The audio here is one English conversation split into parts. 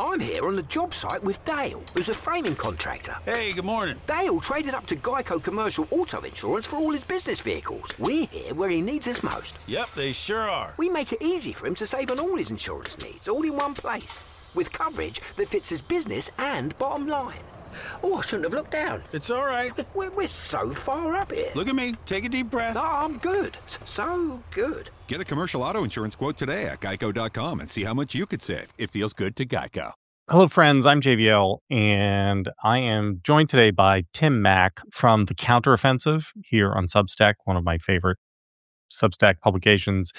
I'm here on the job site with Dale, who's a framing contractor. Hey, good morning. Dale traded up to Geico Commercial Auto Insurance for all his business vehicles. We're here where he needs us most. Yep, they sure are. We make it easy for him to save on all his insurance needs, all in one place, with coverage that fits his business and bottom line. Oh, I shouldn't have looked down. It's all right. We're so far up here. Look at me. Take a deep breath. No, I'm good. So good. Get a commercial auto insurance quote today at geico.com and see how much you could save. It feels good to Geico. Hello, friends. I'm JVL, and I am joined today by Tim Mak from The Counteroffensive here on Substack, one of my favorite Substack publications.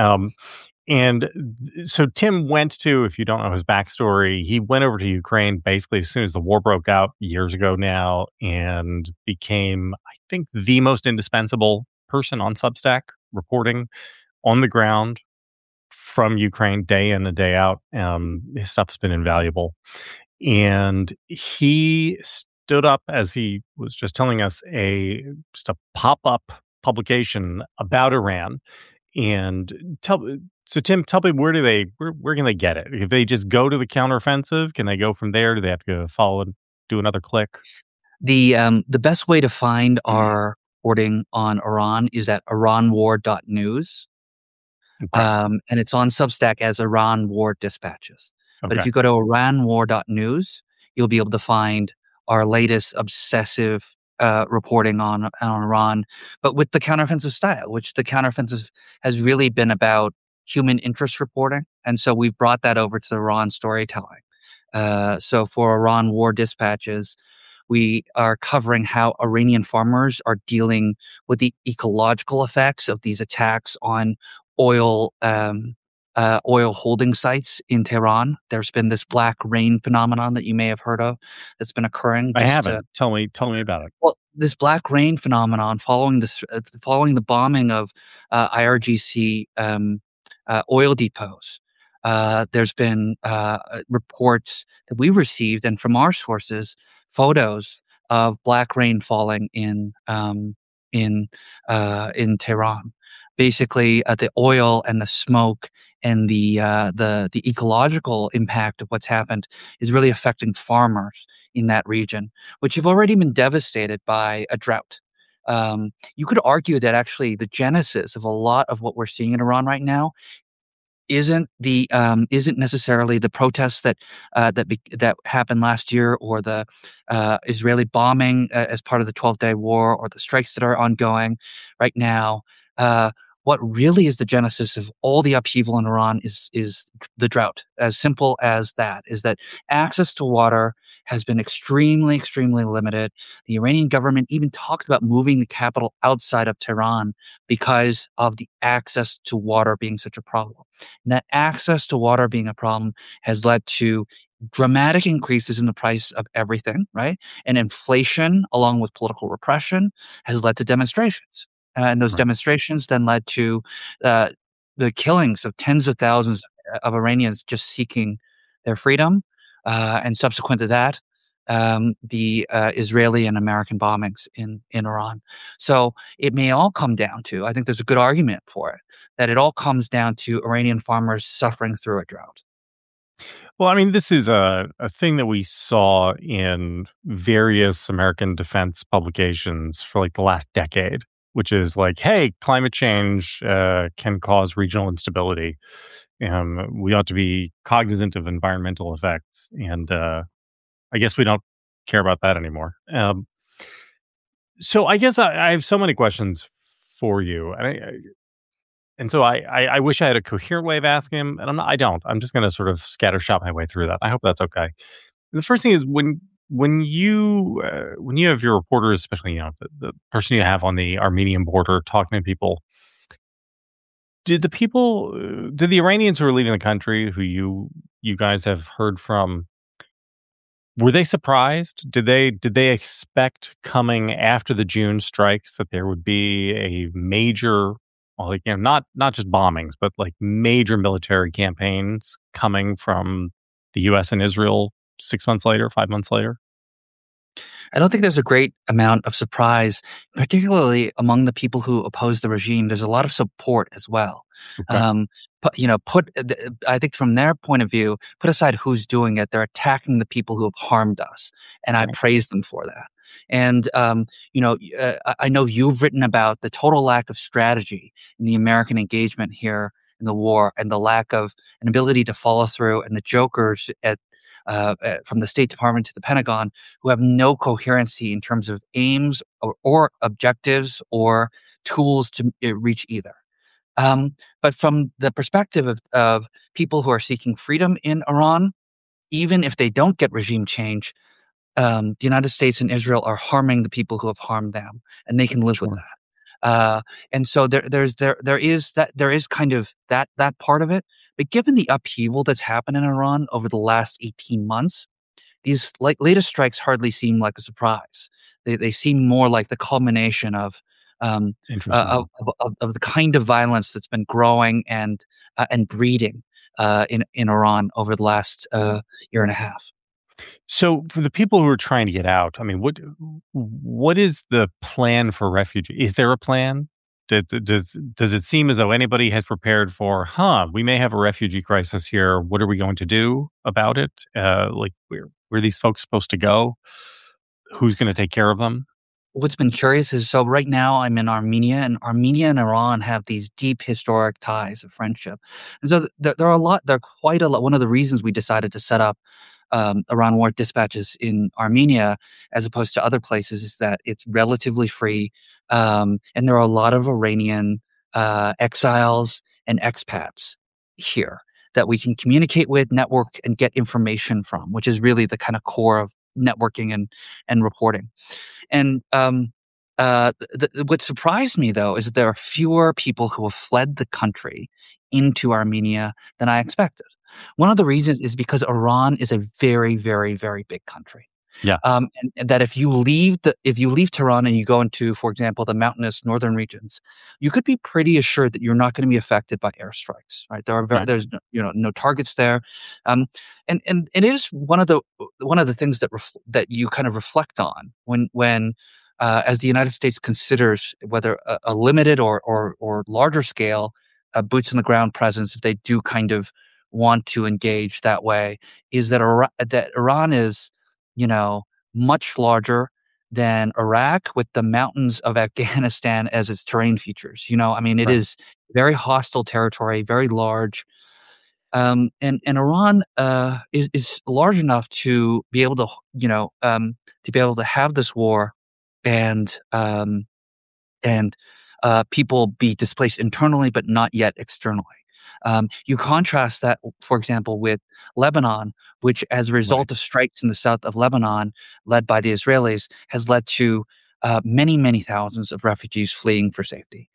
So Tim went to, if you don't know his backstory, he went over to Ukraine basically as soon as the war broke out years ago now and became, I think, the most indispensable person on Substack, reporting on the ground from Ukraine day in and day out. His stuff's been invaluable. And he stood up, as he was just telling us, just a pop-up publication about Iran. And so Tim, tell me, where can they get it? If they just go to The Counteroffensive, can they go from there? Do they have to go follow and do another click? The best way to find our reporting on Iran is at iranwar.news. Okay. And it's on Substack as Iran War Dispatches. Okay. But if you go to iranwar.news, you'll be able to find our latest obsessive reporting on Iran, but with the counteroffensive style, which the counteroffensive has really been about human interest reporting. And so we've brought that over to Iran storytelling. So for Iran War Dispatches, we are covering how Iranian farmers are dealing with the ecological effects of these attacks on oil holding sites in Tehran. There's been this black rain phenomenon that you may have heard of that's been occurring. I haven't. Tell me about it. Well, this black rain phenomenon following the bombing of IRGC oil depots. There's been reports that we received, and from our sources, photos of black rain falling in Tehran. Basically, the oil and the smoke and the ecological impact of what's happened is really affecting farmers in that region, which have already been devastated by a drought. You could argue that actually the genesis of a lot of what we're seeing in Iran right now isn't necessarily the protests that happened last year, or the Israeli bombing as part of the 12-day war, or the strikes that are ongoing right now. What really is the genesis of all the upheaval in Iran is the drought. As simple as that, is that access to water has been extremely, extremely limited. The Iranian government even talked about moving the capital outside of Tehran because of the access to water being such a problem. And that access to water being a problem has led to dramatic increases in the price of everything, right? And inflation, along with political repression, has led to demonstrations. And those demonstrations then led to the killings of tens of thousands of Iranians just seeking their freedom. And subsequent to that, the Israeli and American bombings in Iran. So it may all come down to, I think there's a good argument for it, that it all comes down to Iranian farmers suffering through a drought. Well, I mean, this is a thing that we saw in various American defense publications for like the last decade, which is like, hey, climate change can cause regional instability. We ought to be cognizant of environmental effects. And I guess we don't care about that anymore. So I guess I have so many questions for you. And so I wish I had a coherent way of asking him, and I don't. I'm just going to sort of scattershot my way through that. I hope that's okay. And the first thing is, when you have your reporters, especially the person you have on the Armenian border talking to people, did the Iranians who are leaving the country, who you guys have heard from, were they surprised? Did they expect, coming after the June strikes, that there would be a major, not just bombings, but like major military campaigns coming from the U.S. and Israel 6 months later, 5 months later? I don't think there's a great amount of surprise, particularly among the people who oppose the regime. There's a lot of support as well. Okay. I think from their point of view, put aside who's doing it, they're attacking the people who have harmed us, and I Right. praise them for that. And I know you've written about the total lack of strategy in the American engagement here in the war, and the lack of an ability to follow through, and the jokers from the State Department to the Pentagon who have no coherency in terms of aims or objectives or tools to reach either. But from the perspective of people who are seeking freedom in Iran, even if they don't get regime change, the United States and Israel are harming the people who have harmed them, and they can live with Sure. that. And so there is kind of that part of it. But given the upheaval that's happened in Iran over the last 18 months, these latest strikes hardly seem like a surprise. They seem more like the culmination of Interesting. of the kind of violence that's been growing and breeding in Iran over the last year and a half. So for the people who are trying to get out, I mean, what is the plan for refugee? Is there a plan? Does it seem as though anybody has prepared for, we may have a refugee crisis here. What are we going to do about it? Like where are these folks supposed to go? Who's going to take care of them? What's been curious is, so right now I'm in Armenia, and Armenia and Iran have these deep historic ties of friendship. And so there are quite a lot. One of the reasons we decided to set up Iran War Dispatches in Armenia as opposed to other places is that it's relatively free. And there are a lot of Iranian exiles and expats here that we can communicate with, network, and get information from, which is really the kind of core of networking and reporting. And what surprised me, though, is that there are fewer people who have fled the country into Armenia than I expected. One of the reasons is because Iran is a very, very, very big country. Yeah. And that if you leave Tehran and you go into, for example, the mountainous northern regions, you could be pretty assured that you're not going to be affected by airstrikes. Right? There's no targets there, and it is one of the things that you kind of reflect on when as the United States considers whether a limited or larger scale boots on the ground presence, if they do kind of want to engage that way, is that Iran is, much larger than Iraq, with the mountains of Afghanistan as its terrain features. I mean, it Right. is very hostile territory, very large. And Iran is large enough to be able to have this war and people be displaced internally, but not yet externally. You contrast that, for example, with Lebanon, which, as a result of strikes in the south of Lebanon, led by the Israelis, has led to many, many thousands of refugees fleeing for safety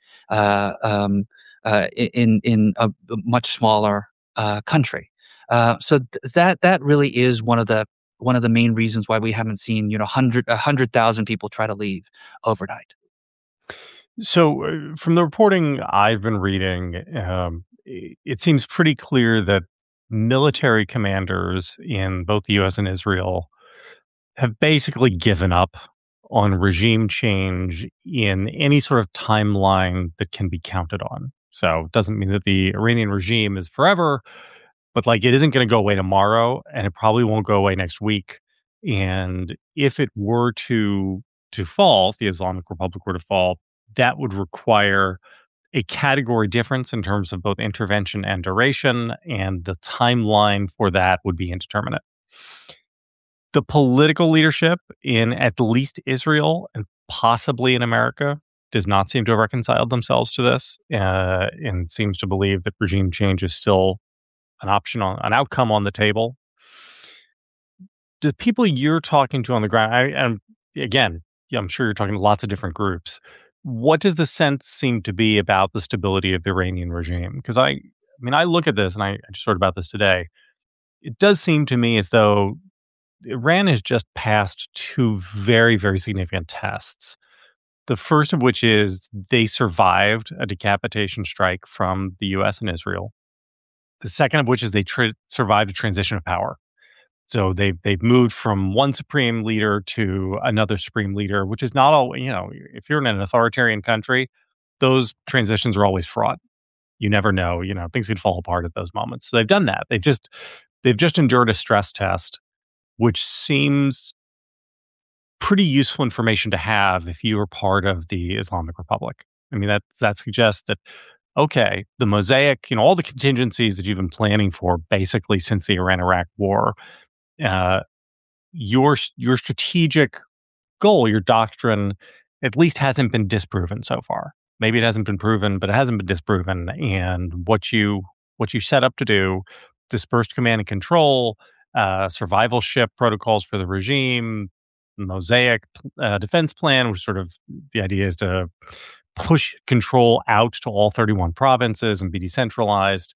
in a much smaller country. So that really is one of the main reasons why we haven't seen 100,000 people try to leave overnight. So from the reporting I've been reading, it seems pretty clear that military commanders in both the U.S. and Israel have basically given up on regime change in any sort of timeline that can be counted on. So it doesn't mean that the Iranian regime is forever, but like it isn't going to go away tomorrow, and it probably won't go away next week. And if it were to fall, if the Islamic Republic were to fall, that would require a category difference in terms of both intervention and duration, and the timeline for that would be indeterminate. The political leadership in at least Israel and possibly in America does not seem to have reconciled themselves to this, and seems to believe that regime change is still an outcome on the table. The people you're talking to on the ground, and again, I'm sure you're talking to lots of different groups. What does the sense seem to be about the stability of the Iranian regime? Because I look at this, and I just wrote about this today. It does seem to me as though Iran has just passed two very, very significant tests. The first of which is they survived a decapitation strike from the U.S. and Israel. The second of which is they survived a transition of power. So they've moved from one supreme leader to another supreme leader, which is not all, if you're in an authoritarian country, those transitions are always fraught. You never know. Things can fall apart at those moments. So they've done that. They've just endured a stress test, which seems pretty useful information to have if you were part of the Islamic Republic. I mean, that suggests that, okay, the mosaic, all the contingencies that you've been planning for basically since the Iran-Iraq war, uh, your strategic goal, your doctrine, at least hasn't been disproven so far. Maybe it hasn't been proven, but it hasn't been disproven. And what you set up to do, dispersed command and control, survivalship protocols for the regime, mosaic defense plan, which sort of the idea is to push control out to all 31 provinces and be decentralized.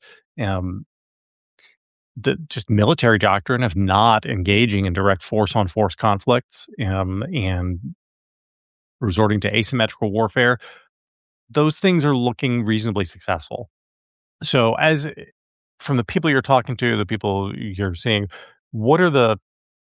The just military doctrine of not engaging in direct force-on-force conflicts and resorting to asymmetrical warfare, those things are looking reasonably successful. So from the people you're talking to, the people you're seeing, what are the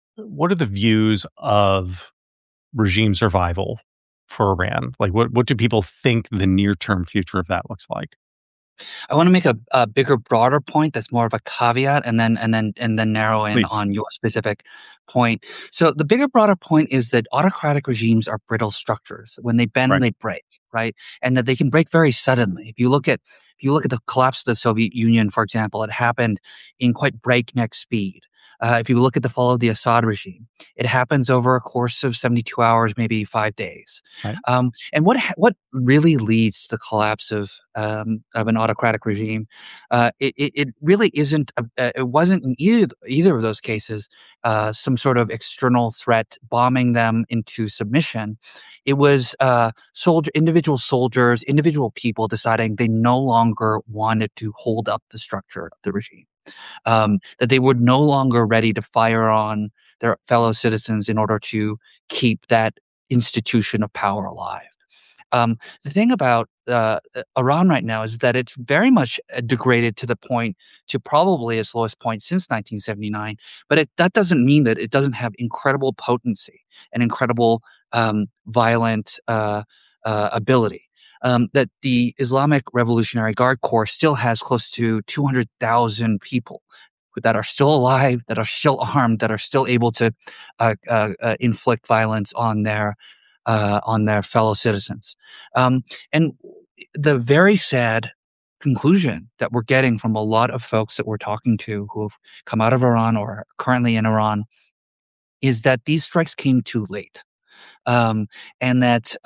views of regime survival for Iran? Like, what do people think the near-term future of that looks like? I want to make a bigger, broader point that's more of a caveat, and then narrow in Please. on your specific point. So the bigger, broader point is that autocratic regimes are brittle structures. When they bend, Right. they break, right? And that they can break very suddenly. If you look at the collapse of the Soviet Union, for example, it happened in quite breakneck speed. If you look at the fall of the Assad regime, it happens over a course of 72 hours, maybe 5 days. Right. And what really leads to the collapse of an autocratic regime? It really isn't. It wasn't in either of those cases some sort of external threat bombing them into submission. It was individual soldiers, individual people deciding they no longer wanted to hold up the structure of the regime. That they were no longer ready to fire on their fellow citizens in order to keep that institution of power alive. The thing about Iran right now is that it's very much degraded to probably its lowest point since 1979. But that doesn't mean that it doesn't have incredible potency and incredible violent ability. That the Islamic Revolutionary Guard Corps still has close to 200,000 people that are still alive, that are still armed, that are still able to inflict violence on their fellow citizens. And the very sad conclusion that we're getting from a lot of folks that we're talking to who have come out of Iran or are currently in Iran is that these strikes came too late, and that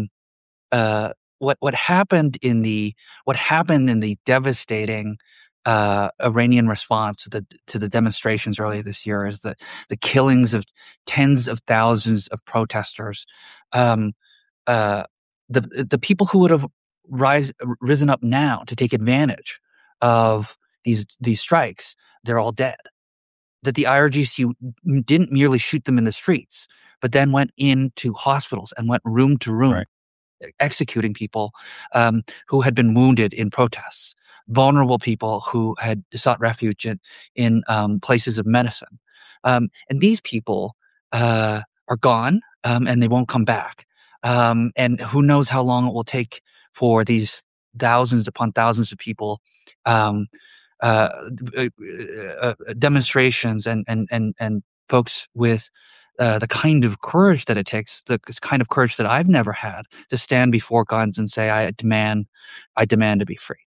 what happened in the devastating Iranian response to the demonstrations earlier this year is the killings of tens of thousands of protesters. The people who would have risen up now to take advantage of these strikes, they're all dead. That the IRGC didn't merely shoot them in the streets, but then went into hospitals and went room to room. Right. Executing people who had been wounded in protests, vulnerable people who had sought refuge in places of medicine. And these people are gone, and they won't come back. And who knows how long it will take for these thousands upon thousands of people demonstrations and folks with the kind of courage that it takes, the kind of courage that I've never had to stand before guns and say, I demand to be free.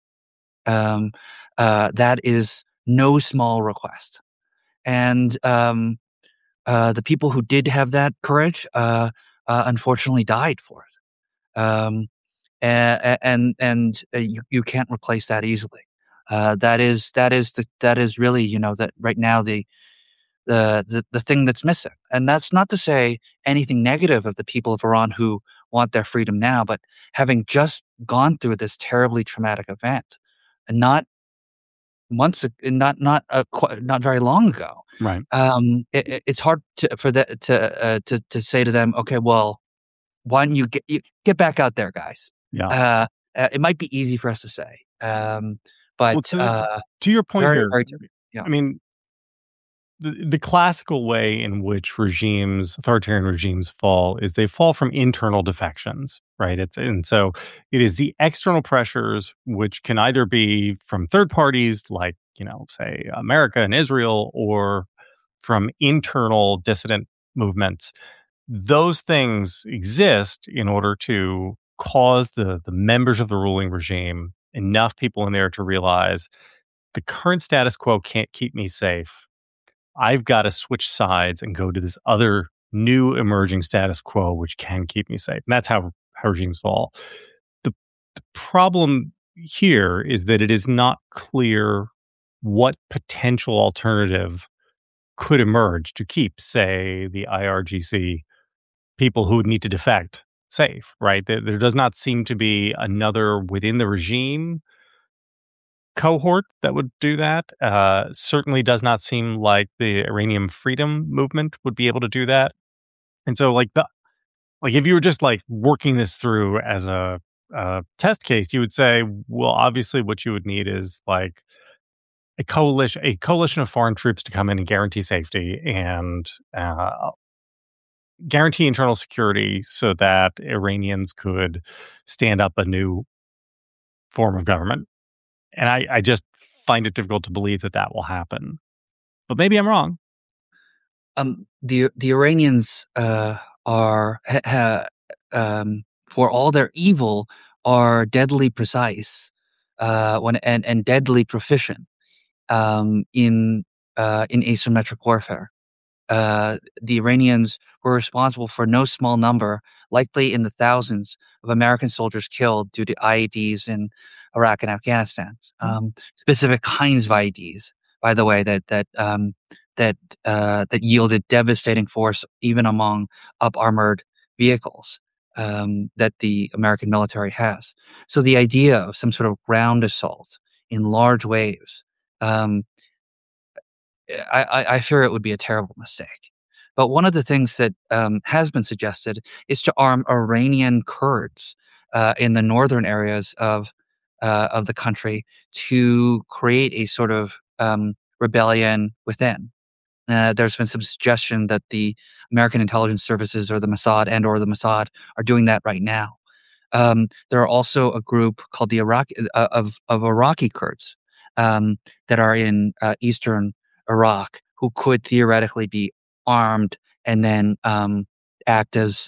That is no small request. And the people who did have that courage, unfortunately died for it. And you can't replace that easily. That is really, that right now the thing that's missing. And that's not to say anything negative of the people of Iran who want their freedom now, but having just gone through this terribly traumatic event, and not very long ago, Right. It's hard to say to them, okay, well, why don't you get back out there, guys? Yeah. It might be easy for us to say, but Well, to your point very, here, very different. Yeah. I mean, the classical way in which authoritarian regimes fall is they fall from internal defections, right? And so it is the external pressures, which can either be from third parties like, say America and Israel, or from internal dissident movements. Those things exist in order to cause the members of the ruling regime, enough people in there to realize the current status quo can't keep me safe. I've got to switch sides and go to this other new emerging status quo, which can keep me safe. And that's how regimes fall. The problem here is that it is not clear what potential alternative could emerge to keep, say, the IRGC people who would need to defect safe, right? There does not seem to be another within the regime cohort that would do that. Certainly does not seem like the Iranian freedom movement would be able to do that. And so if you were just working this through as a test case, you would say, well, obviously what you would need is a coalition of foreign troops to come in and guarantee safety and guarantee internal security so that Iranians could stand up a new form of government. And I just find it difficult to believe that will happen. But maybe I'm wrong. The Iranians are, for all their evil, are deadly precise and deadly proficient in asymmetric warfare. The Iranians were responsible for no small number, likely in the thousands, of American soldiers killed due to IEDs in Iraq and Afghanistan. Specific kinds of IEDs, by the way, that yielded devastating force even among up-armored vehicles that the American military has. So the idea of some sort of ground assault in large waves, I fear it would be a terrible mistake. But one of the things that has been suggested is to arm Iranian Kurds in the northern areas of the country to create a sort of rebellion within. There's been some suggestion that the American intelligence services or the Mossad are doing that right now. There are also a group called the Iraqi Kurds that are in eastern Iraq who could theoretically be armed and then act as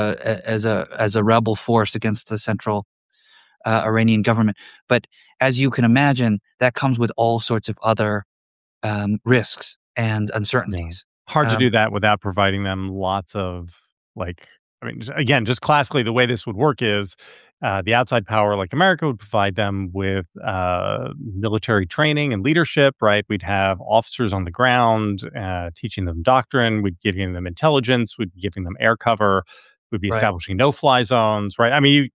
a rebel force against the central Iranian government. But as you can imagine, that comes with all sorts of other risks and uncertainties. Yeah. Hard to do that without providing them lots of again, just classically, the way this would work is the outside power like America would provide them with military training and leadership, right? We'd have officers on the ground teaching them doctrine. We'd be giving them intelligence. We'd be giving them air cover. We'd be establishing no-fly zones, right? I mean,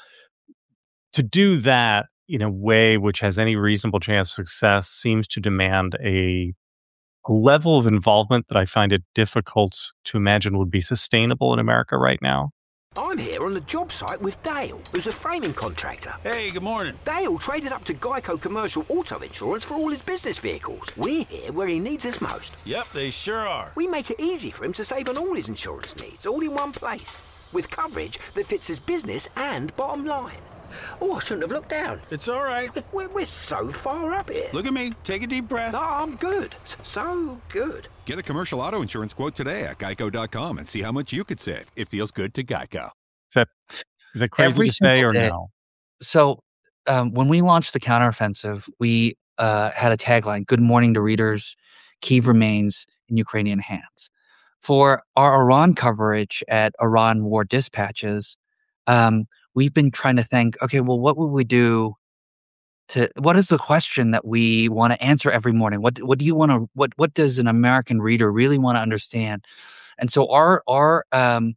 to do that in a way which has any reasonable chance of success seems to demand a level of involvement that I find it difficult to imagine would be sustainable in America right now. I'm here on the job site with Dale, who's a framing contractor. Hey, good morning. Dale traded up to Geico Commercial Auto Insurance for all his business vehicles. We're here where he needs us most. Yep, they sure are. We make it easy for him to save on all his insurance needs, all in one place, with coverage that fits his business and bottom line. Oh, I shouldn't have looked down. It's all right. We're so far up here. Look at me. Take a deep breath. No, I'm good. So good. Get a commercial auto insurance quote today at geico.com and see how much you could save. It feels good to Geico. Is that crazy Every to say or single day. no? So when we launched the counteroffensive, we had a tagline, "Good morning to readers, Kyiv remains in Ukrainian hands." For our Iran coverage at Iran War Dispatches, we've been trying to think, okay, well, what would we do what is the question that we want to answer every morning? What do you want to, what does an American reader really want to understand? And so our kind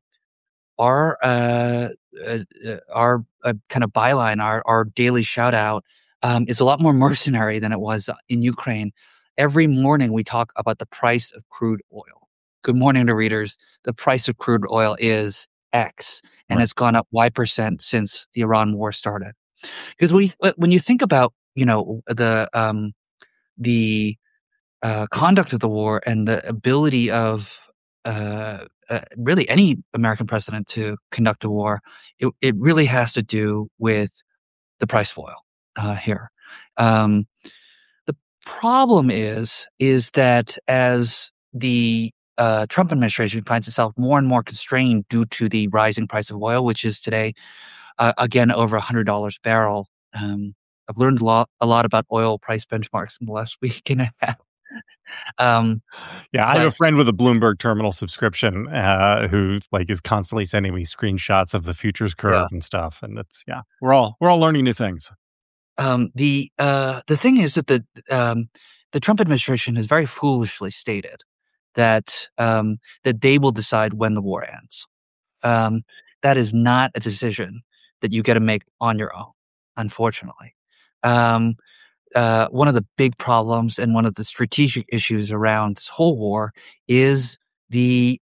of byline, our daily shout out, is a lot more mercenary than it was in Ukraine. Every morning we talk about the price of crude oil. Good morning to readers. The price of crude oil is X, and it's gone up Y% since the Iran war started. Because when you think about, the conduct of the war and the ability of really any American president to conduct a war, it really has to do with the price of oil here. The problem is that as the Trump administration finds itself more and more constrained due to the rising price of oil, which is today again over $100 a barrel. I've learned a lot about oil price benchmarks in the last week and a half. Yeah, I have a friend with a Bloomberg terminal subscription who is constantly sending me screenshots of the futures curve and stuff, and it's we're all learning new things. The thing is that the Trump administration has very foolishly stated that they will decide when the war ends. That is not a decision that you get to make on your own, unfortunately. One of the big problems and one of the strategic issues around this whole war is the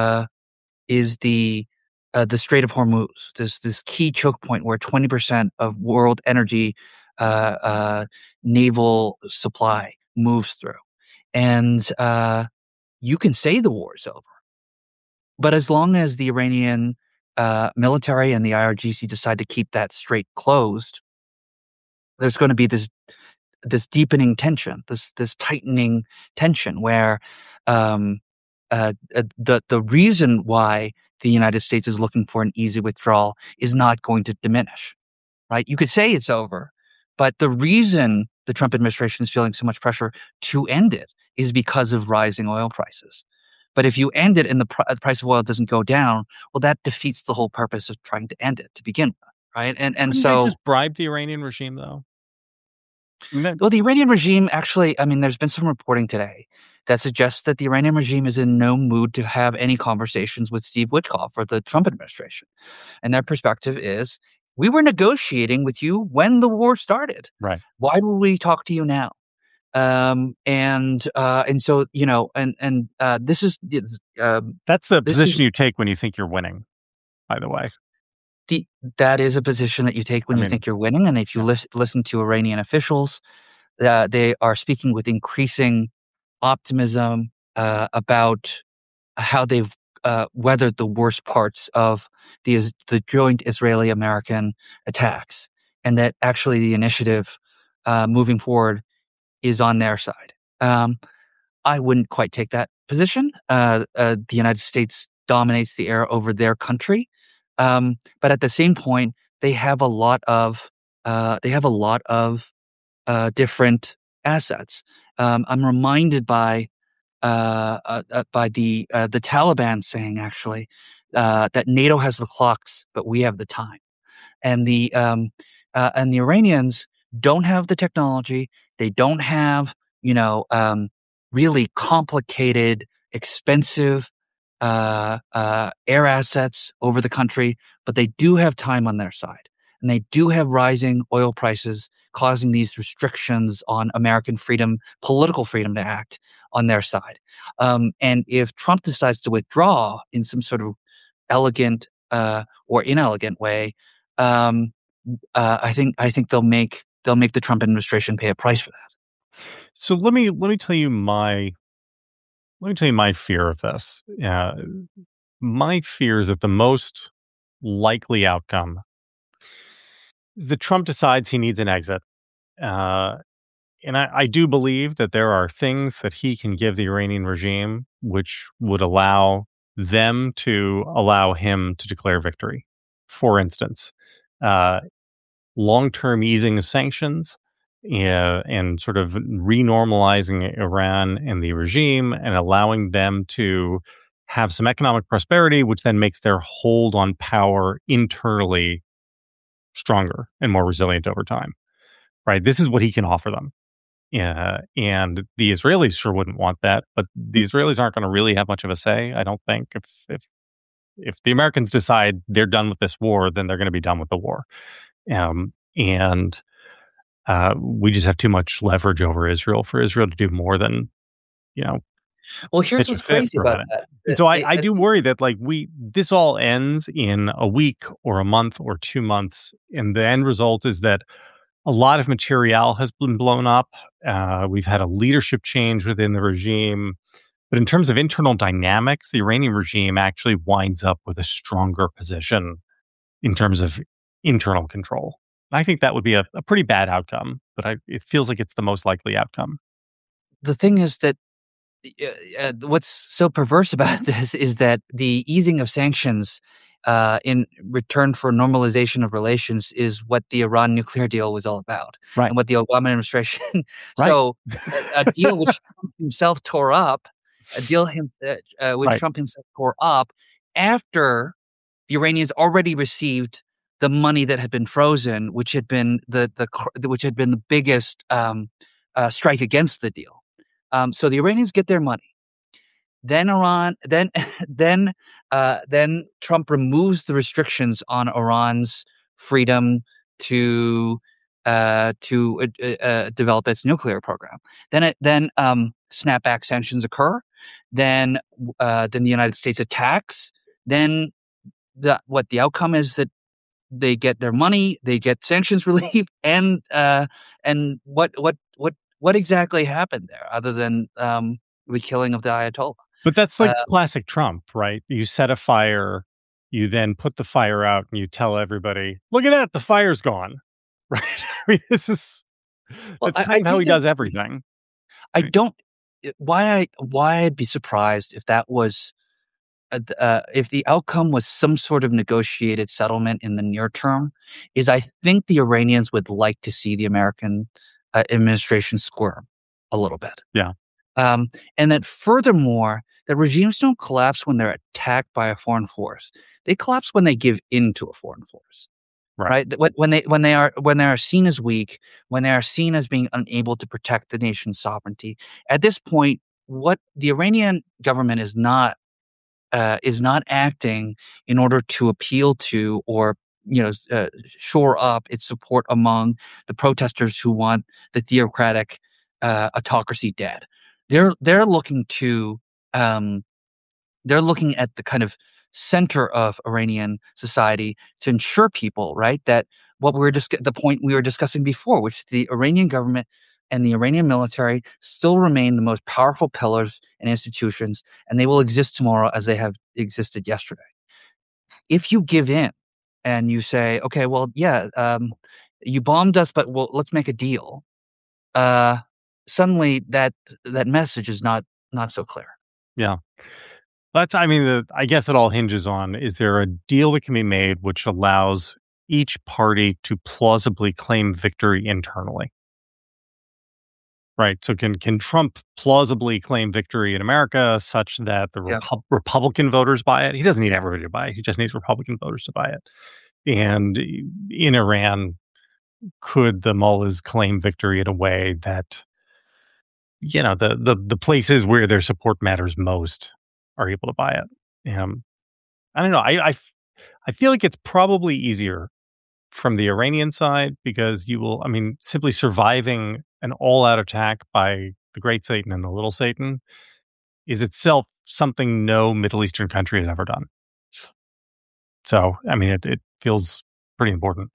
Strait of Hormuz, this key choke point where 20% of world energy naval supply moves through, and you can say the war is over, but as long as the Iranian military and the IRGC decide to keep that strait closed, there's going to be this deepening tension, this tightening tension, where the reason why the United States is looking for an easy withdrawal is not going to diminish, right? You could say it's over, but the reason the Trump administration is feeling so much pressure to end it is because of rising oil prices. But if you end it and the price of oil doesn't go down, well, that defeats the whole purpose of trying to end it to begin with, right? And so they just bribe the Iranian regime, though. Well, the Iranian regime actually, there's been some reporting today that suggests that the Iranian regime is in no mood to have any conversations with Steve Witkoff or the Trump administration. And their perspective is, we were negotiating with you when the war started. Right. Why would we talk to you now? And so, this is that's the position you take when you think you're winning, by the way. That is a position that you take when you think you're winning. And if you listen to Iranian officials, they are speaking with increasing optimism about how they've weathered the worst parts of the joint Israeli-American attacks, and that actually the initiative moving forward is on their side. I wouldn't quite take that position. The United States dominates the air over their country. But at the same point, they have a lot of different assets. I'm reminded by the Taliban saying actually that NATO has the clocks, but we have the time, and the Iranians don't have the technology. They don't have really complicated, expensive air assets over the country, but they do have time on their side, and they do have rising oil prices causing these restrictions on American freedom, political freedom to act on their side. And if Trump decides to withdraw in some sort of elegant or inelegant way, I think they'll make the Trump administration pay a price for that. So let me tell you my fear of this. My fear is that the most likely outcome is that Trump decides he needs an exit. And I do believe that there are things that he can give the Iranian regime which would allow them to allow him to declare victory. For instance, long-term easing of sanctions, and sort of renormalizing Iran and the regime and allowing them to have some economic prosperity, which then makes their hold on power internally stronger and more resilient over time. Right? This is what he can offer them. And the Israelis sure wouldn't want that, but the Israelis aren't going to really have much of a say, I don't think. If the Americans decide they're done with this war, then they're going to be done with the war. We just have too much leverage over Israel for Israel to do more than, Well, here's what's crazy about that. And so I do worry that this all ends in a week or a month or 2 months, and the end result is that A lot of material has been blown up. We've had a leadership change within the regime. But in terms of internal dynamics, the Iranian regime actually winds up with a stronger position in terms of internal control. I think that would be a pretty bad outcome, but it feels like it's the most likely outcome. The thing is that what's so perverse about this is that the easing of sanctions in return for normalization of relations is what the Iran nuclear deal was all about, Right. and what the Obama administration. Right. So a deal which Trump himself tore up, Right. Trump himself tore up after the Iranians already received the money that had been frozen, which had been the biggest strike against the deal. So the Iranians get their money. Then then Trump removes the restrictions on Iran's freedom to develop its nuclear program. Then snapback sanctions occur. Then the United States attacks. Then the outcome is that they get their money, they get sanctions relief, and what exactly happened there other than the killing of the Ayatollah? But that's like classic Trump, right? You set a fire, you then put the fire out, and you tell everybody, "Look at that, the fire's gone." Right? I mean, that's kind of how he does everything. I don't. Why I'd be surprised if that was if the outcome was some sort of negotiated settlement in the near term, is I think the Iranians would like to see the American administration squirm a little bit. Yeah. And that furthermore, that regimes don't collapse when they're attacked by a foreign force. They collapse when they give in to a foreign force. Right? When they are seen as weak, when they are seen as being unable to protect the nation's sovereignty. At this point, what the Iranian government is not acting in order to appeal to or shore up its support among the protesters who want the theocratic autocracy dead. They're looking at the kind of center of Iranian society to ensure people, right, that the point we were discussing before, which the Iranian government and the Iranian military still remain the most powerful pillars and institutions, and they will exist tomorrow as they have existed yesterday. If you give in and you say, okay, well, yeah, you bombed us, but let's make a deal. Suddenly that message is not so clear. Yeah. I guess it all hinges on, is there a deal that can be made which allows each party to plausibly claim victory internally? Right. So can Trump plausibly claim victory in America such that the Republican voters buy it? He doesn't need everybody to buy it. He just needs Republican voters to buy it. And in Iran, could the mullahs claim victory in a way that, the places where their support matters most are able to buy it? I don't know. I feel like it's probably easier from the Iranian side because simply surviving an all-out attack by the Great Satan and the Little Satan is itself something no Middle Eastern country has ever done. So, it feels pretty important.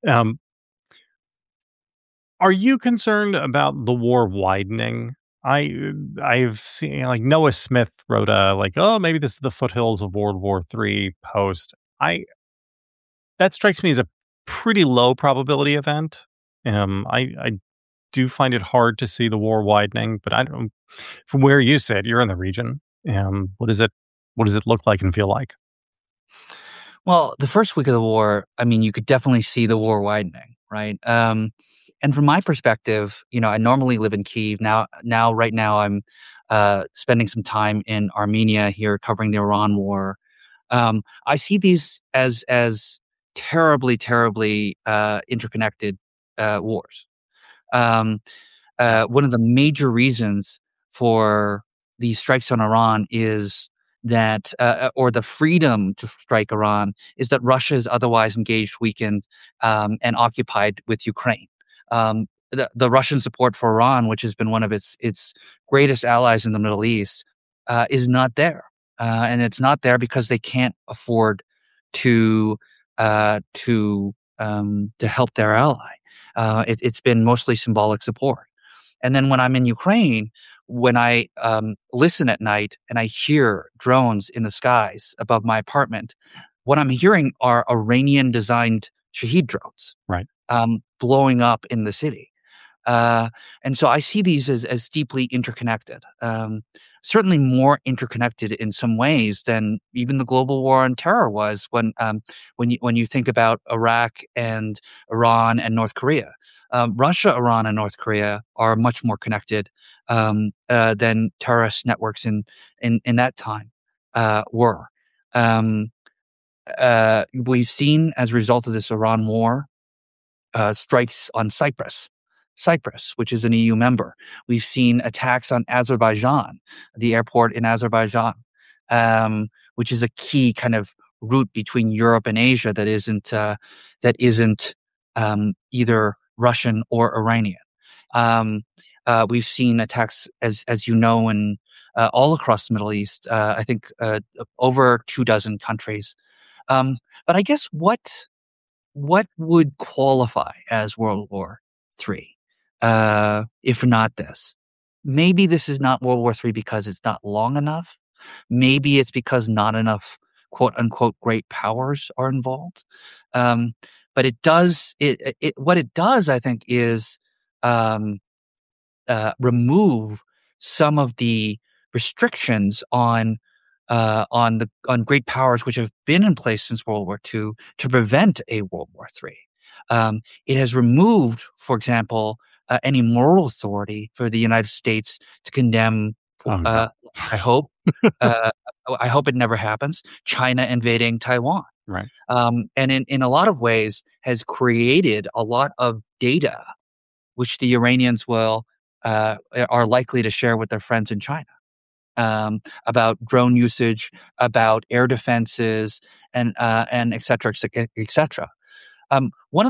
Are you concerned about the war widening? I've seen, Noah Smith wrote maybe this is the foothills of World War III post. That strikes me as a pretty low probability event. I do find it hard to see the war widening, but I don't. From where you sit, you're in the region. What does it look like and feel like? Well, the first week of the war, you could definitely see the war widening, right? And from my perspective, I normally live in Kyiv. Right now, I'm spending some time in Armenia here, covering the Iran war. I see these as terribly, terribly interconnected wars. One of the major reasons for these strikes on Iran is that, or the freedom to strike Iran, is that Russia is otherwise engaged, weakened, and occupied with Ukraine. The Russian support for Iran, which has been one of its greatest allies in the Middle East, is not there, and it's not there because they can't afford to help their ally. It's been mostly symbolic support. And then when I'm in Ukraine, when I listen at night and I hear drones in the skies above my apartment, what I'm hearing are Iranian-designed Shahed drones Right. blowing up in the city. And so I see these as deeply interconnected, certainly more interconnected in some ways than even the global war on terror was when you think about Iraq and Iran and North Korea. Russia, Iran, and North Korea are much more connected than terrorist networks in that time were. We've seen, as a result of this Iran war, strikes on Cyprus, which is an EU member. We've seen attacks on Azerbaijan, the airport in Azerbaijan, which is a key kind of route between Europe and Asia that isn't either Russian or Iranian. We've seen attacks, as you know, in all across the Middle East. I think over 24 countries. But I guess what would qualify as World War III, if not this? Maybe this is not World War III because it's not long enough. Maybe it's because not enough quote unquote great powers are involved. But it does what it does, I think, is remove some of the restrictions on great powers which have been in place since World War II to prevent a World War III. It has removed, for example, any moral authority for the United States to condemn. I hope it never happens. China invading Taiwan, Right. and in a lot of ways has created a lot of data, which the Iranians are likely to share with their friends in China. About drone usage, about air defenses, and et cetera, et cetera. One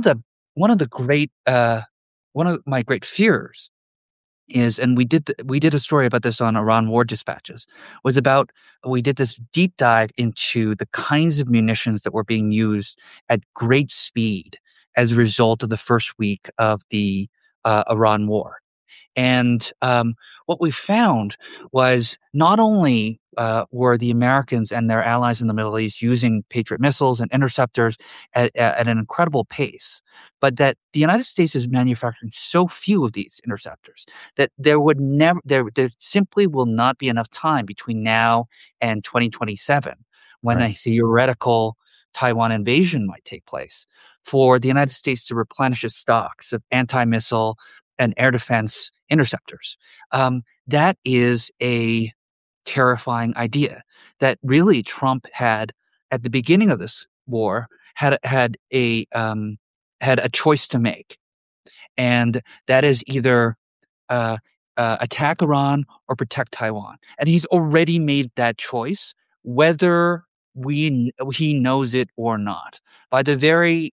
of my great fears is, and we did a story about this on Iran War Dispatches, we did this deep dive into the kinds of munitions that were being used at great speed as a result of the first week of the Iran War. And what we found was not only were the Americans and their allies in the Middle East using Patriot missiles and interceptors at an incredible pace, but that the United States is manufacturing so few of these interceptors that there simply will not be enough time between now and 2027, when Right. a theoretical Taiwan invasion might take place, for the United States to replenish its stocks of anti-missile and air defense interceptors. That is a terrifying idea that really Trump had at the beginning of this war had a choice to make, and that is either attack Iran or protect Taiwan. And he's already made that choice, whether he knows it or not, by the very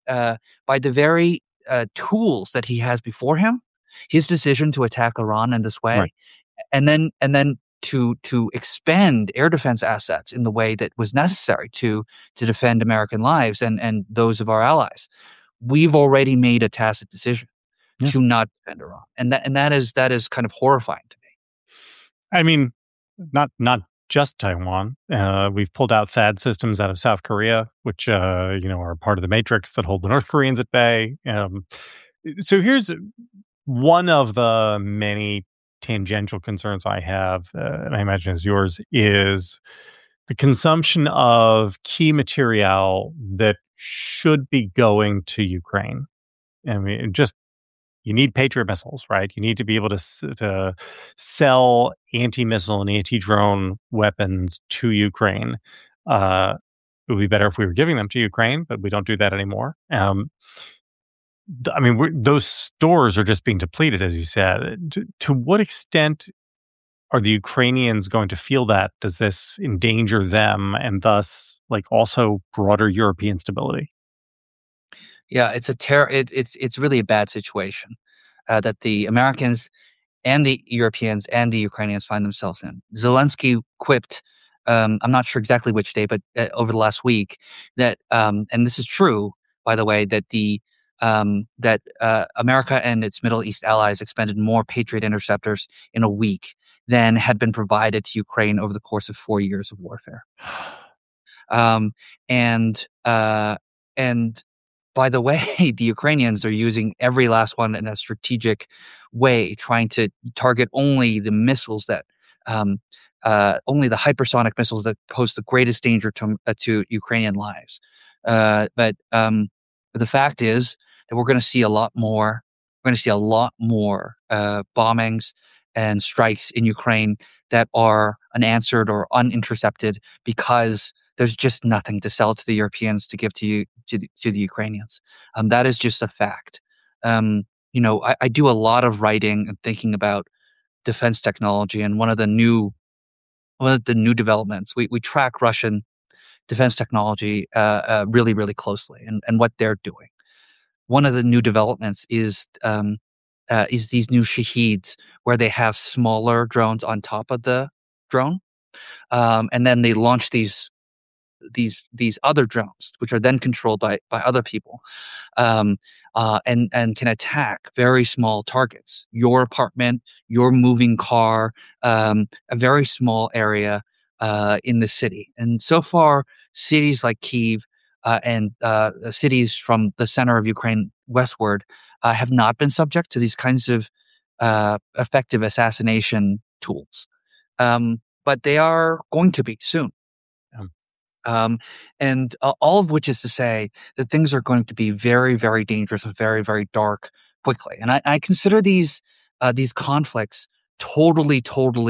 tools that he has before him. His decision to attack Iran in this way, Right. and then to expend air defense assets in the way that was necessary to defend American lives and those of our allies. We've already made a tacit decision Yeah. to not defend Iran, and that is kind of horrifying to me. I mean, not just Taiwan. We've pulled out THAAD systems out of South Korea, which are part of the matrix that hold the North Koreans at bay. So here's one of the many tangential concerns I have, and I imagine is yours, is the consumption of key material that should be going to Ukraine. I mean, you need Patriot missiles, right? You need to be able to sell anti-missile and anti-drone weapons to Ukraine. It would be better if we were giving them to Ukraine, but we don't do that anymore. Those stores are just being depleted, as you said. To what extent are the Ukrainians going to feel that? Does this endanger them and thus, also broader European stability? Yeah, it's really a bad situation that the Americans and the Europeans and the Ukrainians find themselves in. Zelensky quipped, I'm not sure exactly which day, but over the last week, that and this is true, by the way, that the that America and its Middle East allies expended more Patriot interceptors in a week than had been provided to Ukraine over the course of 4 years of warfare. Um, and and by the way, the Ukrainians are using every last one in a strategic way, trying to target only the missiles that only the hypersonic missiles that pose the greatest danger to Ukrainian lives. But the fact is that we're going to see a lot more. We're going to see a lot more bombings and strikes in Ukraine that are unanswered or unintercepted because there's just nothing to sell to the Europeans to give to the Ukrainians. That is just a fact. I do a lot of writing and thinking about defense technology, and one of the new developments, we track Russian defense technology really, really closely, and what they're doing. One of the new developments is these new Shaheeds, where they have smaller drones on top of the drone, and then they launch these other drones, which are then controlled by other people, and can attack very small targets, your apartment, your moving car, a very small area in the city. And so far, cities like Kyiv and cities from the center of Ukraine westward have not been subject to these kinds of effective assassination tools, but they are going to be soon. And all of which is to say that things are going to be very, very dangerous and very, very dark quickly. And I consider these conflicts totally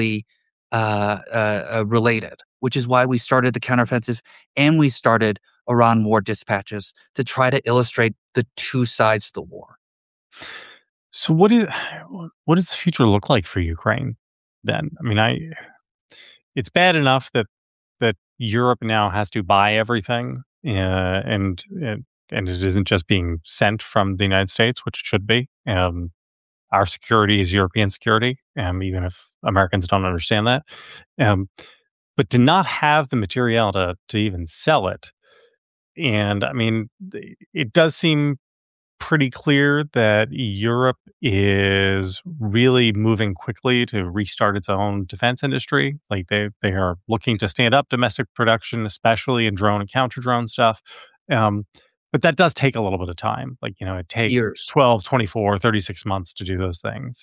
related, which is why we started the counteroffensive and we started Iran War Dispatches to try to illustrate the two sides of the war. So what does the future look like for Ukraine then? I mean, it's bad enough that Europe now has to buy everything, and it isn't just being sent from the United States, which it should be. Our security is European security, even if Americans don't understand that. But to not have the material to even sell it, and I mean, it does seem pretty clear that Europe is really moving quickly to restart its own defense industry. Like they are looking to stand up domestic production, especially in drone and counter drone stuff. But that does take a little bit of time. Like, it takes Years. 12, 24, 36 months to do those things.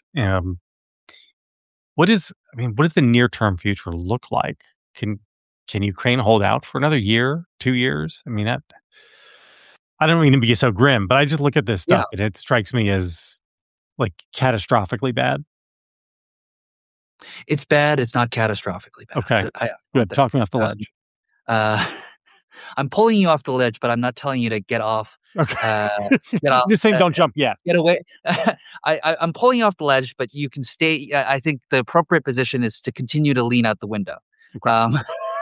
What does the near-term future look like? Can Ukraine hold out for another year, 2 years? I mean, I don't mean to be so grim, but I just look at this stuff and it strikes me as like catastrophically bad. It's bad. It's not catastrophically bad. Okay, good. Talk me off the ledge. I'm pulling you off the ledge, but I'm not telling you to get off. Okay. Get off. Just saying, don't jump yet. Get away. I'm pulling you off the ledge, but you can stay. I think the appropriate position is to continue to lean out the window. Okay.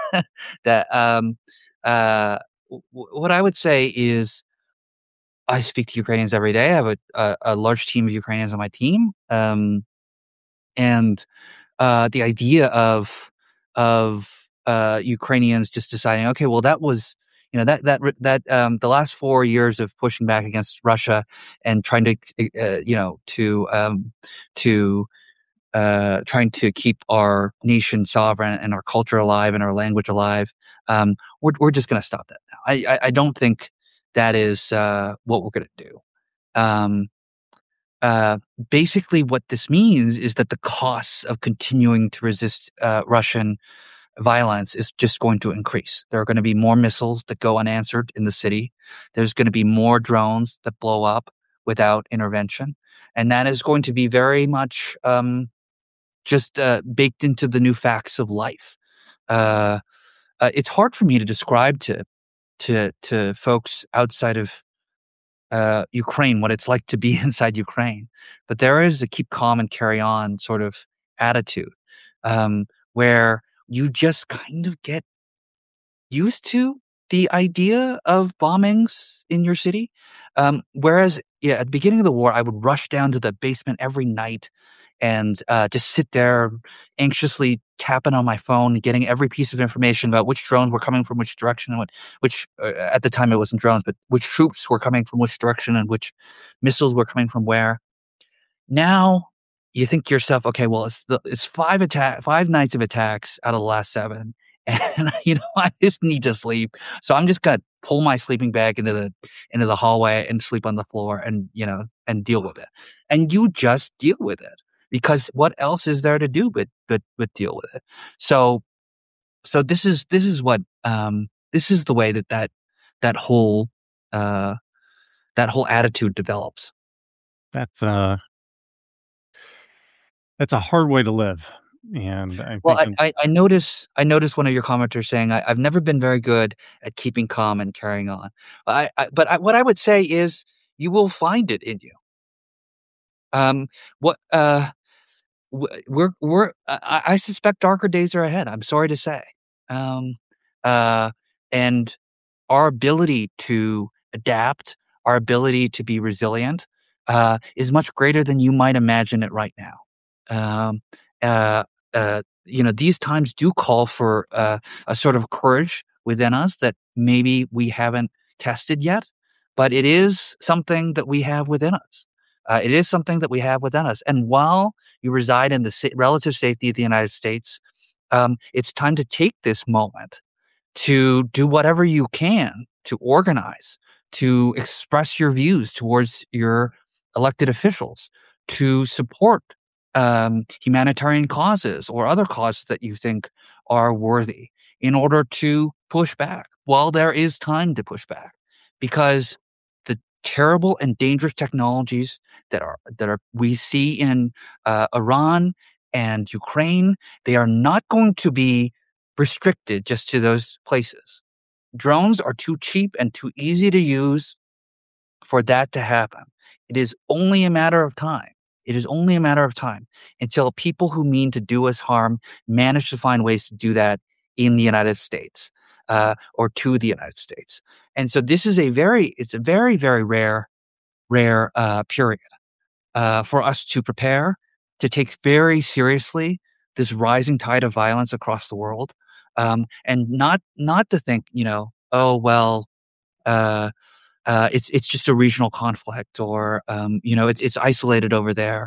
What I would say is, I speak to Ukrainians every day. I have a large team of Ukrainians on my team, and the idea of Ukrainians just deciding, okay, well, that was the last 4 years of pushing back against Russia and trying to trying to keep our nation sovereign and our culture alive and our language alive. We're just going to stop that now. I don't think that is what we're going to do. Basically, what this means is that the costs of continuing to resist Russian violence is just going to increase. There are going to be more missiles that go unanswered in the city. There's going to be more drones that blow up without intervention. And that is going to be very much just baked into the new facts of life. It's hard for me to describe to folks outside of Ukraine what it's like to be inside Ukraine, but there is a keep calm and carry on sort of attitude where you just kind of get used to the idea of bombings in your city. Whereas at the beginning of the war, I would rush down to the basement every night and just sit there anxiously tapping on my phone, getting every piece of information about which drones were coming from which direction, and which at the time it wasn't drones, but which troops were coming from which direction and which missiles were coming from where. Now you think to yourself, okay, well, it's 5 nights of attacks out of the last 7, and I just need to sleep. So I'm just gonna pull my sleeping bag into the hallway and sleep on the floor, and and deal with it. And you just deal with it, because what else is there to do but deal with it? So this is what this is the way that whole attitude develops. That's a hard way to live, and Well, I notice one of your commenters saying, I've never been very good at keeping calm and carrying on. What I would say is, you will find it in you. What I suspect darker days are ahead. I'm sorry to say, and our ability to adapt, our ability to be resilient, is much greater than you might imagine it right now. These times do call for a sort of courage within us that maybe we haven't tested yet, but it is something that we have within us. It is something that we have within us. And while you reside in the relative safety of the United States, it's time to take this moment to do whatever you can to organize, to express your views towards your elected officials, to support humanitarian causes or other causes that you think are worthy, in order to push back while there is time to push back, because the terrible and dangerous technologies that we see in Iran and Ukraine, they are not going to be restricted just to those places. Drones are too cheap and too easy to use for that to happen. It is only a matter of time. It is only a matter of time until people who mean to do us harm manage to find ways to do that in the United States, or to the United States. And so this is it's a very, very rare period for us to prepare, to take very seriously this rising tide of violence across the world, and not to think, oh well, it's just a regional conflict, or it's isolated over there.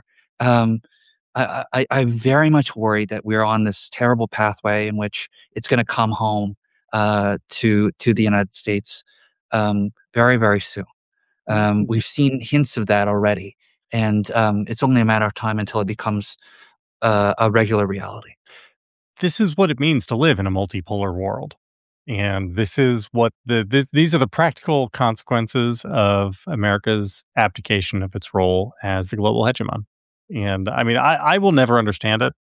I very much worry that we're on this terrible pathway in which it's going to come home to the United States very, very soon. We've seen hints of that already, and it's only a matter of time until it becomes a regular reality. This is what it means to live in a multipolar world. And this is what these are the practical consequences of America's abdication of its role as the global hegemon. And I mean, I will never understand it.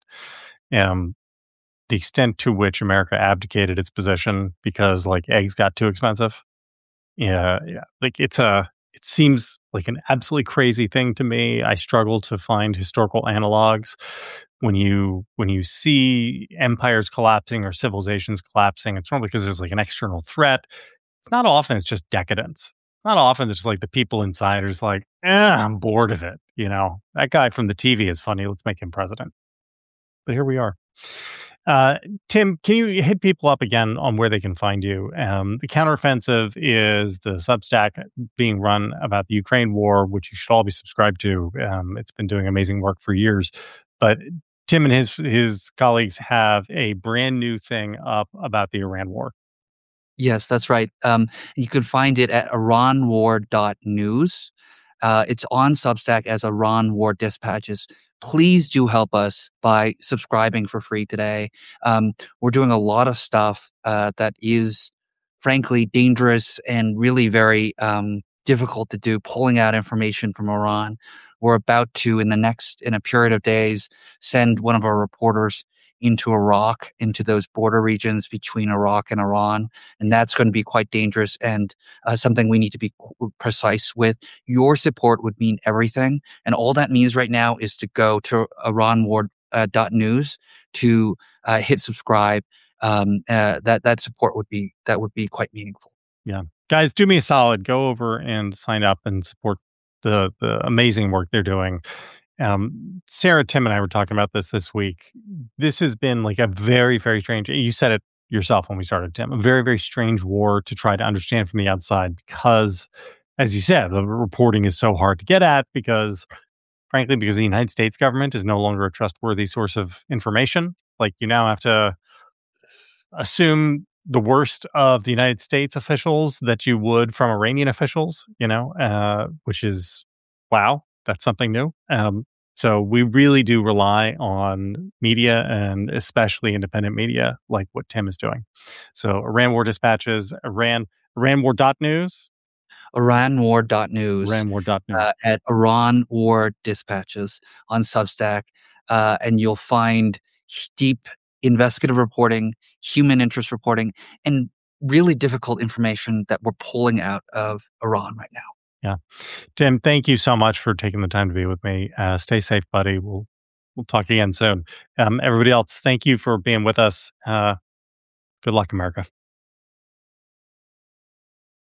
The extent to which America abdicated its position because eggs got too expensive. Yeah. Like it seems like an absolutely crazy thing to me. I struggle to find historical analogs. When you see empires collapsing or civilizations collapsing, it's normally because there's an external threat. It's not often it's just decadence. Not often it's just the people inside are just I'm bored of it. That guy from the TV is funny. Let's make him president. But here we are. Tim, can you hit people up again on where they can find you? The Counteroffensive is the Substack being run about the Ukraine war, which you should all be subscribed to. It's been doing amazing work for years. But Tim and his colleagues have a brand new thing up about the Iran war. Yes, that's right. You can find it at iranwar.news. It's on Substack as Iran War Dispatches. Please do help us by subscribing for free today. We're doing a lot of stuff that is, frankly, dangerous and really very difficult to do, pulling out information from Iran. We're about to, in a period of days, send one of our reporters into Iraq, into those border regions between Iraq and Iran. And that's going to be quite dangerous and something we need to be precise with. Your support would mean everything. And all that means right now is to go to iranwar.news to hit subscribe. That support would be quite meaningful. Yeah. Guys, do me a solid. Go over and sign up and support the amazing work they're doing. Sarah, Tim, and I were talking about this week. This has been like a very, very strange. You said it yourself when we started, Tim. A very, very strange war to try to understand from the outside because, as you said, the reporting is so hard to get at because, frankly, because the United States government is no longer a trustworthy source of information. Like you now have to assume the worst of the United States officials that you would from Iranian officials, which is, wow, that's something new. So we really do rely on media and especially independent media like what Tim is doing. So Iran War Dispatches, IranWar.news. IranWar.news. IranWar.news. At Iran War Dispatches on Substack. And you'll find deep investigative reporting, human interest reporting, and really difficult information that we're pulling out of Iran right now. Yeah. Tim, thank you so much for taking the time to be with me. Stay safe, buddy. We'll talk again soon. Everybody else, thank you for being with us. Good luck, America.